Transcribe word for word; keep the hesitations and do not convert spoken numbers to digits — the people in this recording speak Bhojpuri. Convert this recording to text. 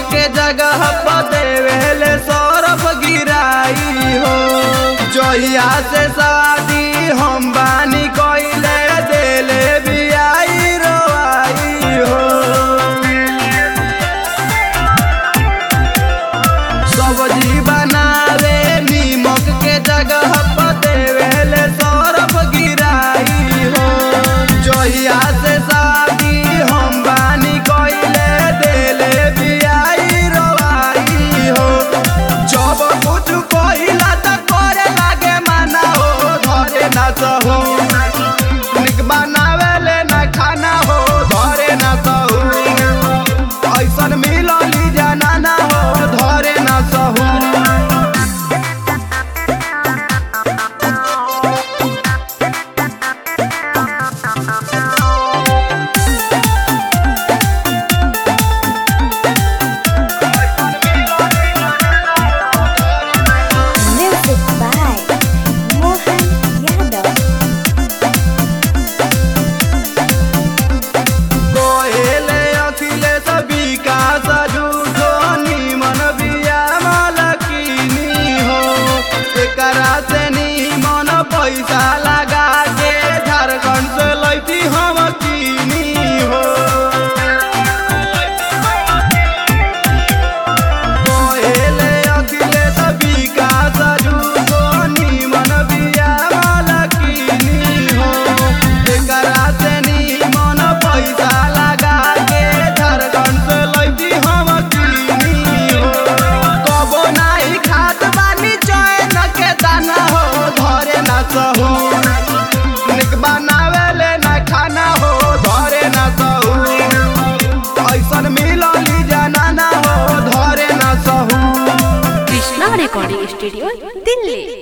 के जगह पर देवेले सौरभ गिराई हो। जहिया से शादी हम बानी कइले देले बियाई रोआई हो। सब्जी बनावे नीमक के जगह पर देवेले सौरभ गिराई हो। जहिया से शादी हम बानी कइले देले बियाई रोआई हो। जब कुछ कइला त करे लागे माना हो। धरे ना सहू निक बनावेले ना खाना हो। धरे ना सहू ऐसन मिलली जाना हो। धरे ना सहू पैसा लगा के झारखंड से लैती हम कीनी हो। कोहेले अखिलेश विकास झूठो निमन बिया वाला कीनी हो। एकरा